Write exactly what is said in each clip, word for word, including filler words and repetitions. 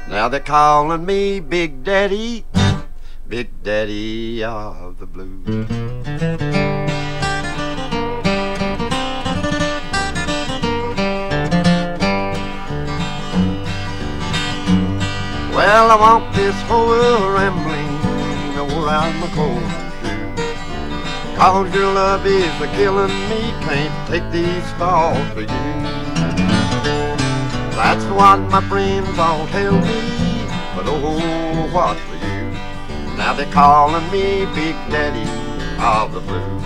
Now they're calling me Big Daddy, Big Daddy of the blues. Well, I want this whole world rambling around my cold shoes, 'cause your love is a-killing me, can't take these thoughts of you. That's what my friends all tell me, but oh, what for you? Now they're calling me Big Daddy of the blues.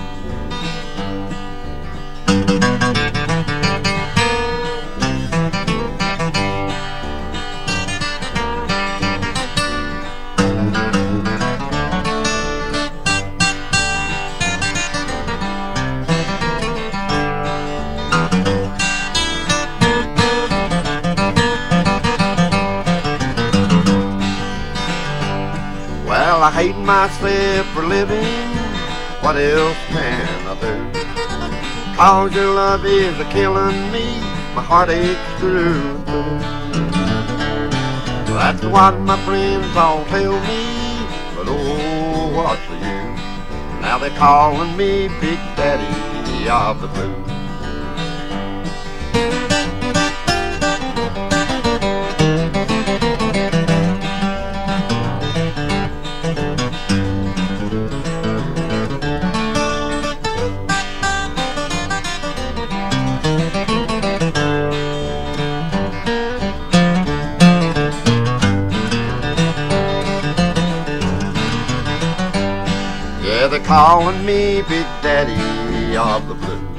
Well, I hate myself for living, what else can I do? 'Cause your love is a-killing me, my heart aches through and through. That's what my friends all tell me, but oh, what's for you? Now they're calling me Big Daddy of the blues. Yeah, they're calling me Big Daddy of the blues.